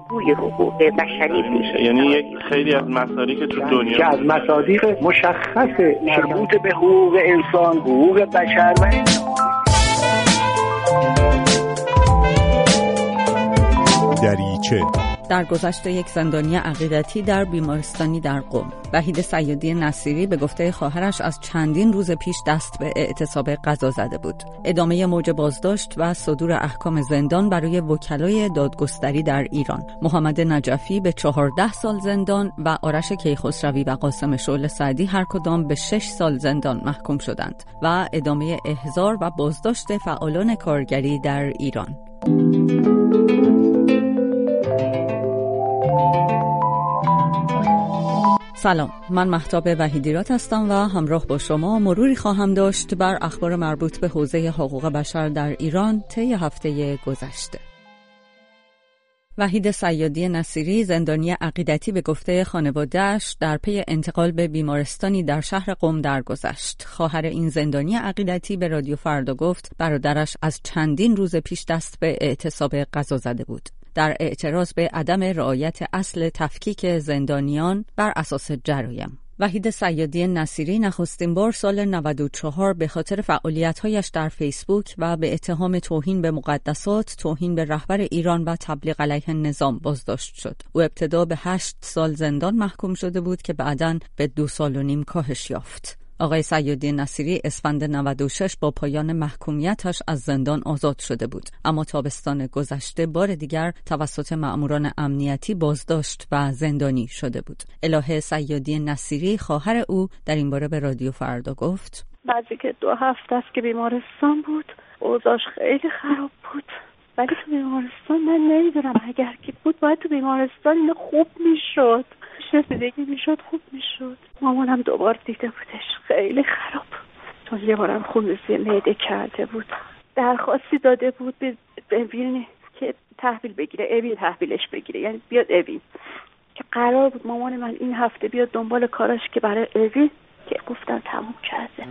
بازگوی حقوق بشری بود. یعنی یک خیلی از مصادیق که تو دنیا که از مصادیق مشخص مربوط به حقوق انسان، حقوق بشر و دریچه در گذشت یک زندانی عقیدتی در بیمارستانی در قم، وحید صیادی نصیری به گفته خواهرش از چندین روز پیش دست به اعتصاب غذا زده بود. ادامه موج بازداشت و صدور احکام زندان برای وکلای دادگستری در ایران، محمد نجفی به 14 سال زندان و آرش کیخسروی و قاسم شعله سعدی هر کدام به 6 سال زندان محکوم شدند و ادامه احضار و بازداشت فعالان کارگری در ایران. سلام، من مهتاب وحیدیرات هستم و همراه با شما مروری خواهم داشت بر اخبار مربوط به حوزه حقوق بشر در ایران طی هفته گذشته. وحید صیادی نصیری، زندانی عقیدتی، به گفته خانواده‌اش در پی انتقال به بیمارستانی در شهر قم درگذشت. خواهر این زندانی عقیدتی به رادیو فردا گفت برادرش از چندین روز پیش دست به اعتصاب غذا زده بود، در اعتراض به عدم رعایت اصل تفکیک زندانیان بر اساس جرایم. وحید صیادی نصیری نخستین بار سال 94 به خاطر فعالیت‌هایش در فیسبوک و به اتهام توهین به مقدسات، توهین به رهبر ایران و تبلیغ علیه نظام بازداشت شد. او ابتدا به 8 سال زندان محکوم شده بود که بعداً به 2 سال و نیم کاهش یافت. آقای صیادی نصیری اسفند 96 با پایان محکومیتش از زندان آزاد شده بود، اما تابستان گذشته بار دیگر توسط مأموران امنیتی بازداشت و زندانی شده بود. الهه صیادی نصیری، خواهر او، در این باره به رادیو فردا گفت بعضی که 2 هفته است که بیمارستان بود، اوضاعش خیلی خراب بود، ولی تو بیمارستان من نمیدونم، اگر که بود باید تو بیمارستان اینو خوب میشد، رسیدگی میشد، خوب میشد. مامانم دوبار دیده بودش، خیلی خراب، چون یه بارم خونریزی معده کرده بود. درخواستی داده بود به اوین که تحویل بگیره، اوین تحویلش بگیره، یعنی بیاد اوین، که قرار بود مامان من این هفته بیاد دنبال کاراش که برای اوین، که گفتن تموم کرده.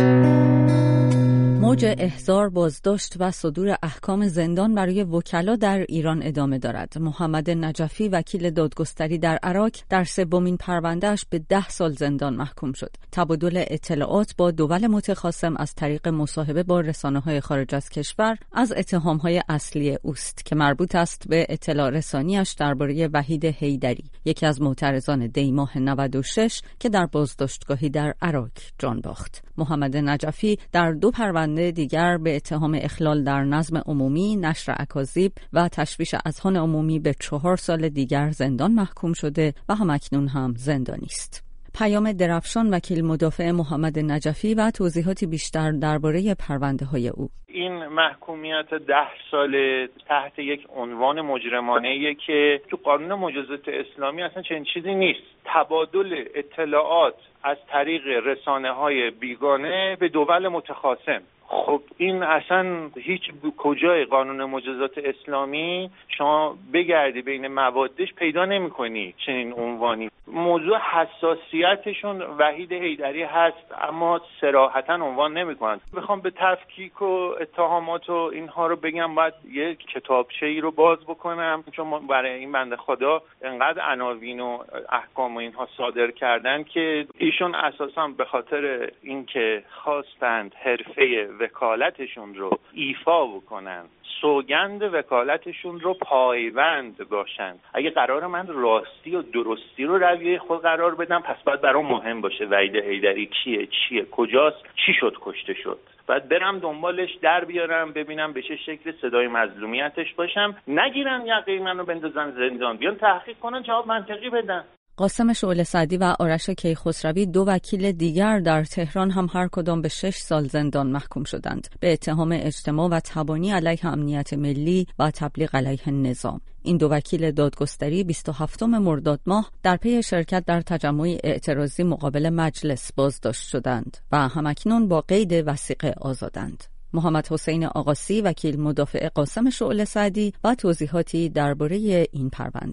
موج احضار، بازداشت و صدور احکام زندان برای وکلا در ایران ادامه دارد. محمد نجفی، وکیل دادگستری در عراق، در 3مین پروندهش به 10 سال زندان محکوم شد. تبادل اطلاعات با دول متخاصم از طریق مصاحبه با رسانه‌های خارج از کشور از اتهام‌های اصلی اوست که مربوط است به اطلاع رسانیش درباره وحید حیدری، یکی از معترضان دی‌ماه 96 که در بازداشتگاهی در عراق جان باخت. محمد نجفی در 2 پرونده دیگر به اتهام اخلال در نظم عمومی، نشر اکاذیب و تشویش اذهان عمومی به 4 سال دیگر زندان محکوم شده و همکنون هم زندانی است. پیام درفشان، وکیل مدافع محمد نجفی، و توضیحاتی بیشتر درباره پرونده‌های او. این محکومیت 10 سال تحت یک عنوان مجرمانه‌ایه که تو قانون مجازات اسلامی اصلا چنین چیزی نیست. تبادل اطلاعات از طریق رسانه‌های بیگانه به دول متخاصم. خب این اصلا هیچ کجای قانون مجازات اسلامی شما بگردی بین موادش پیدا نمی‌کنی چنین عنوانی. موضوع حساسیتشون وحید حیدری هست، اما صراحتاً عنوان نمی‌کنن. بخوام به تفکیک و اتهامات و اینها رو بگم، باید یک کتابچه‌ای رو باز بکنم، چون برای این بنده خدا انقدر عناوین و احکام و اینها صادر کردن که ایشون اساساً به خاطر اینکه خواستند حرفه وکالتشون رو ایفا بکنن، سوگند وکالتشون رو پایبند باشن. اگه قرار من راستی و درستی رو رویه خود قرار بدم، پس باید برام مهم باشه وحید حیدری چیه، کجاست، چی شد، کشته شد. باید برم دنبالش، در بیارم، ببینم به چه شکل صدای مظلومیتش باشم، نگیرن یقه منو بندازن زندان، بیان تحقیق کنن، جواب منطقی بدن. قاسم شعله سعدی و آرش کیخسروی، 2 وکیل دیگر در تهران، هم هر کدام به 6 سال زندان محکوم شدند به اتهام اجتماع و تبانی علیه امنیت ملی و تبلیغ علیه نظام. این 2 وکیل دادگستری 27 مرداد ماه در پی شرکت در تجمعی اعتراضی مقابل مجلس بازداشت شدند و همکنون با قید وثیقه آزادند. محمد حسین آقاسی، وکیل مدافع قاسم شعله سعدی، و توضیحاتی درباره این پرونده.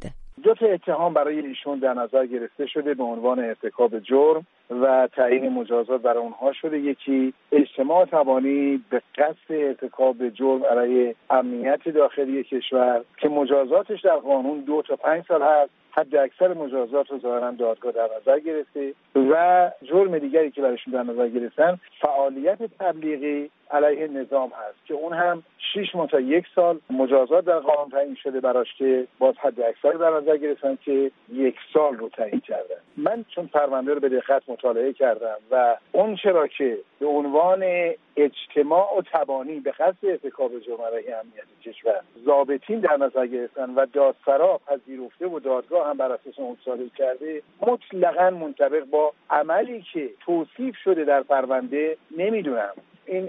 2 تا اتهام برای ایشون در نظر گرفته شده به عنوان ارتکاب جرم و تعیین مجازات برای اونها شده. یکی اجتماع تبانی به قصد ارتکاب جرم علیه امنیت داخلی کشور که مجازاتش در قانون 2 تا 5 سال هست. حد اکثر مجازات رو ظاهراً دادگاه در نظر گرفته و جرم دیگری که برایشون در نظر گرفتن فعالیت تبلیغی علیه نظام هست که اون هم 6 ماه تا 1 سال مجازات در قانون تعیین شده براش که باز حد اکثر در نظر گرفتن که 1 سال رو تعیین کردن. من چون پرونده رو به دقت مطالعه کردم و اون چرا که به عنوان اجتماع و تبانی به قصد ارتکاب جرم علیه امنیت کشور ضابطین در نظر گرفتن و دادسرا پذیرفته و دادگاه هم بر اساس اون صادر کرده، مطلقاً منطبق با عملی که توصیف شده در پرونده نمیدونم این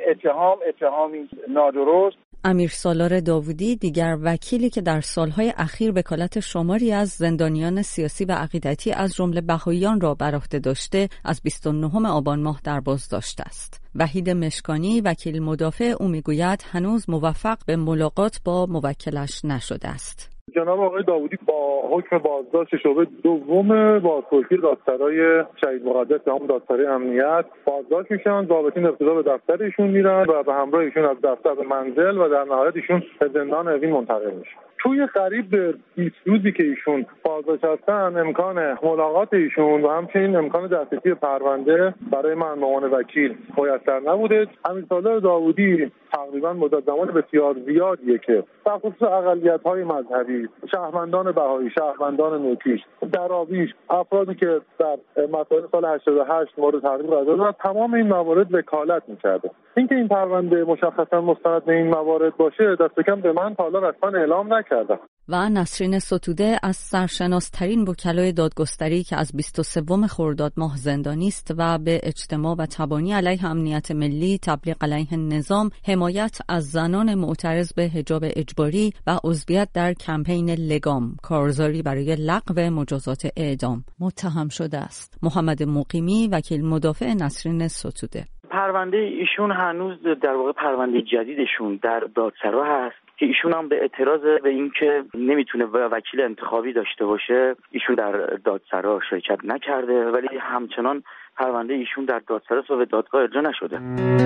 اتهامی نادرست. امیر سالار داوودی دیگر وکیلی که در سالهای اخیر وکالت شماری از زندانیان سیاسی و عقیدتی از جمله بهائیان را بر عهده داشته، از 29 آبان ماه در بازداشت است. وحید مشکانی وکیل مدافع او میگوید هنوز موفق به ملاقات با موکلش نشده است. جناب آقای داوودی با حکم بازداشت شعبه دوم بازپرسی دادسرای شهید مقدس هم دادسرای امنیت بازداشت میشن. ضابطین ابتدا به دفتر ایشون میرن و به همراه ایشون از دفتر به منزل و در نهایت ایشون به زندان اوین منتقل میشن. توی قریب به 20 روزی که ایشون بازداشت هستن امکان ملاقات ایشون و همچنین امکان دسترسی پرونده برای من به عنوان وکیل میسر نبوده. امیر سالار داوودی تقریبا مدت زمان بسیار زیادیه که در خصوص اقلیت‌های مذهبی، شهروندان بهایی، شهروندان نوکیش، دراویش، افرادی که در مسائل سال 88 مورد تحقیق قرار دادن، تمام این موارد وکالت می‌کرده. اینکه این پرونده مشخصا مستند به این موارد باشه دست کم به من تا حالا رسما اعلام نکرده. و نسرین ستوده از سرشناس‌ترین وکلای دادگستری که از 23 خرداد ماه زندانی است و به اجتماع و تبانی علیه امنیت ملی، تبلیغ علیه نظام، حمایت از زنان معترض به حجاب اجباری و عضویت در کمپین لگام، کارزاری برای لغو مجازات اعدام متهم شده است. محمد مقیمی وکیل مدافع نسرین ستوده: پرونده ایشون هنوز در واقع پرونده جدیدشون در دادسرا هست که ایشون هم به اعتراض به اینکه نمیتونه وکیل انتخابی داشته باشه ایشون در دادسرا شرکت نکرده، ولی همچنان پرونده ایشون در دادسرا و دادگاه ارجاع نشده.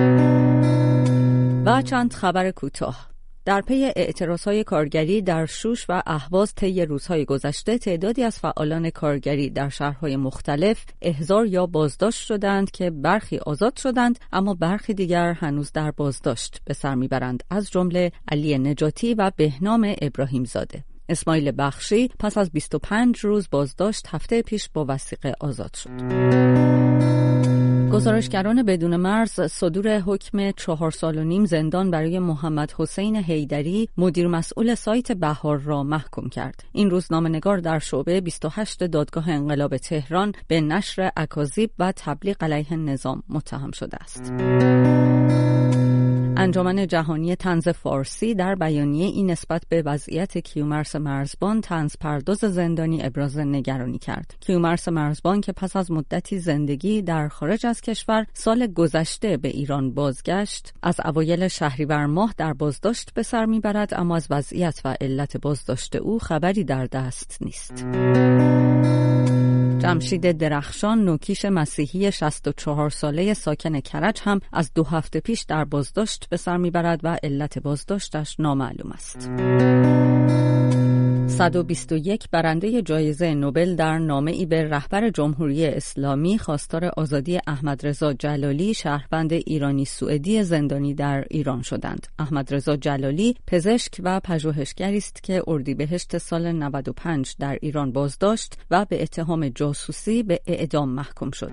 و چند خبر کوتاه. در پی اعتراضهای کارگری در شوش و اهواز طی روزهای گذشته، تعدادی از فعالان کارگری در شهرهای مختلف احضار یا بازداشت شدند که برخی آزاد شدند اما برخی دیگر هنوز در بازداشت به سر میبرند، از جمله علی نجاتی و بهنام ابراهیم زاده. اسماعیل بخشی پس از 25 روز بازداشت هفته پیش با وثیقه آزاد شد. گزارشگران بدون مرز صدور حکم 4.5 سال زندان برای محمد حسین حیدری، مدیر مسئول سایت بهار، را محکوم کرد. این روزنامه‌نگار در شعبه 28 دادگاه انقلاب تهران به نشر اکاذیب و تبلیغ علیه نظام متهم شده است. انجمن جهانی طنز فارسی در بیانیه این نسبت به وضعیت کیومرث مرزبان، طنزپرداز زندانی، ابراز نگرانی کرد. کیومرث مرزبان که پس از مدتی زندگی در خارج از کشور سال گذشته به ایران بازگشت، از اوایل شهریور ماه در بازداشت به سر میبرد، اما از وضعیت و علت بازداشت او خبری در دست نیست. جمشید درخشان، نوکیش مسیحی 64 ساله ساکن کرج، هم از 2 هفته پیش در بازداشت به سر میبرد و علت بازداشتش نامعلوم است. 121 برنده جایزه نوبل در نامه‌ای به رهبر جمهوری اسلامی خواستار آزادی احمدرضا جلالی، شهروند ایرانی سوئدی زندانی در ایران شدند. احمدرضا جلالی پزشک و پژوهشگری است که اردیبهشت سال 95 در ایران بازداشت و به اتهام جاسوسی به اعدام محکوم شد.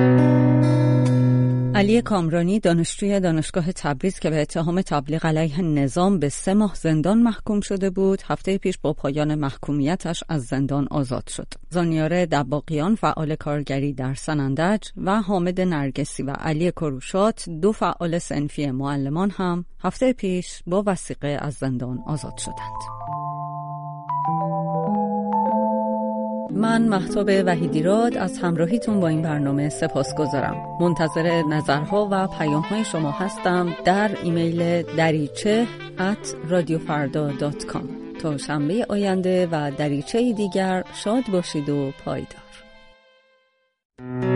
علی کامرانی، دانشجوی دانشگاه تبریز که به اتهام تبلیغ علیه نظام به 3 ماه زندان محکوم شده بود، هفته پیش با پایان محکومیتش از زندان آزاد شد. زانیار دباغیان، فعال کارگری در سنندج، و حامد نرگسی و علی کروشات، 2 فعال صنفی معلمان، هم هفته پیش با وثیقه از زندان آزاد شدند. من مهتاب وحیدیراد از همراهیتون با این برنامه سپاسگزارم. منتظر نظرها و پیام‌های شما هستم در ایمیل dariche@radiofarda.com. تا شنبه آینده و دریچه دیگر شاد باشید و پایدار.